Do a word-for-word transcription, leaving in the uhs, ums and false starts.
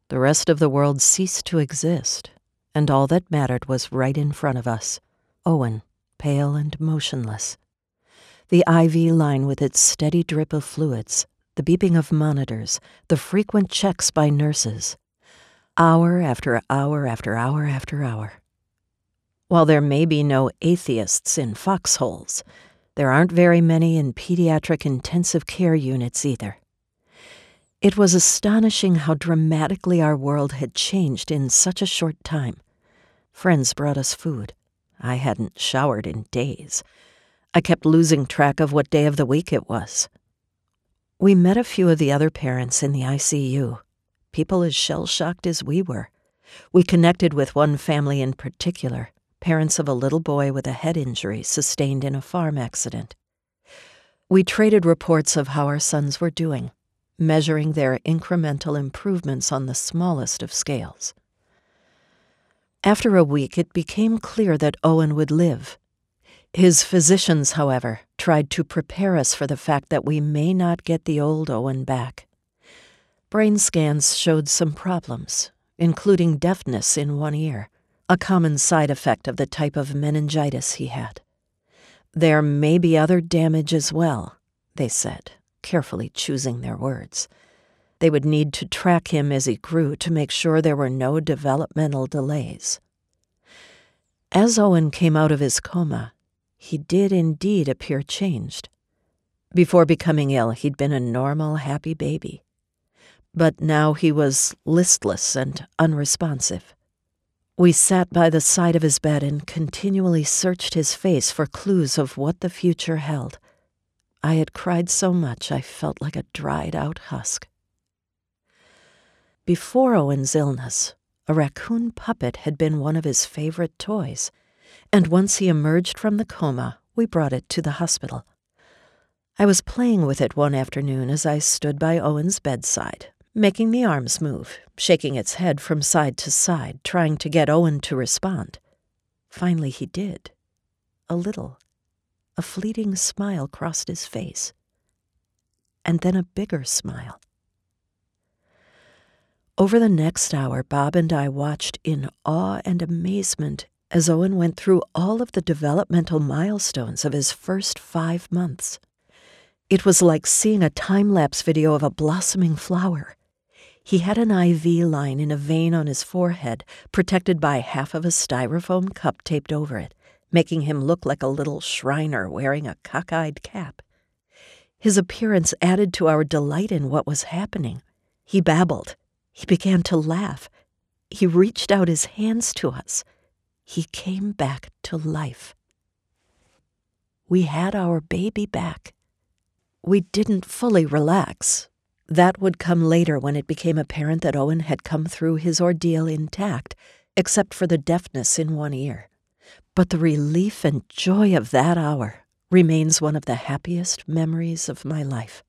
The rest of the world ceased to exist, and all that mattered was right in front of us, Owen, pale and motionless. The I V line with its steady drip of fluids, the beeping of monitors, the frequent checks by nurses. Hour after hour after hour after hour. While there may be no atheists in foxholes, there aren't very many in pediatric intensive care units either. It was astonishing how dramatically our world had changed in such a short time. Friends brought us food. I hadn't showered in days. I kept losing track of what day of the week it was. We met a few of the other parents in the I C U, people as shell-shocked as we were. We connected with one family in particular, parents of a little boy with a head injury sustained in a farm accident. We traded reports of how our sons were doing, measuring their incremental improvements on the smallest of scales. After a week, it became clear that Owen would live. His physicians, however, tried to prepare us for the fact that we may not get the old Owen back. Brain scans showed some problems, including deafness in one ear, a common side effect of the type of meningitis he had. There may be other damage as well, they said, carefully choosing their words. They would need to track him as he grew to make sure there were no developmental delays. As Owen came out of his coma, he did indeed appear changed. Before becoming ill, he'd been a normal, happy baby. But now he was listless and unresponsive. We sat by the side of his bed and continually searched his face for clues of what the future held. I had cried so much I felt like a dried-out husk. Before Owen's illness, a raccoon puppet had been one of his favorite toys, and once he emerged from the coma, we brought it to the hospital. I was playing with it one afternoon as I stood by Owen's bedside, making the arms move, shaking its head from side to side, trying to get Owen to respond. Finally he did. A little. A fleeting smile crossed his face. And then a bigger smile. Over the next hour, Bob and I watched in awe and amazement as Owen went through all of the developmental milestones of his first five months. It was like seeing a time-lapse video of a blossoming flower. He had an I V line in a vein on his forehead, protected by half of a styrofoam cup taped over it, making him look like a little Shriner wearing a cockeyed cap. His appearance added to our delight in what was happening. He babbled. He began to laugh. He reached out his hands to us. He came back to life. We had our baby back. We didn't fully relax. That would come later when it became apparent that Owen had come through his ordeal intact, except for the deafness in one ear. But the relief and joy of that hour remains one of the happiest memories of my life.